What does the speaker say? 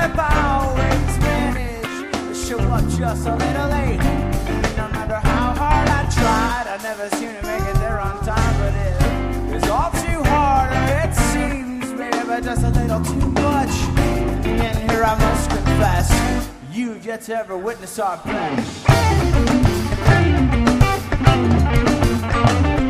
if I always manage to show up just a little late. No matter how hard I tried, I never seem to make it there on time. But it is all too hard, or it seems maybe just a little too much. And here I must confess, you've yet to ever witness our best.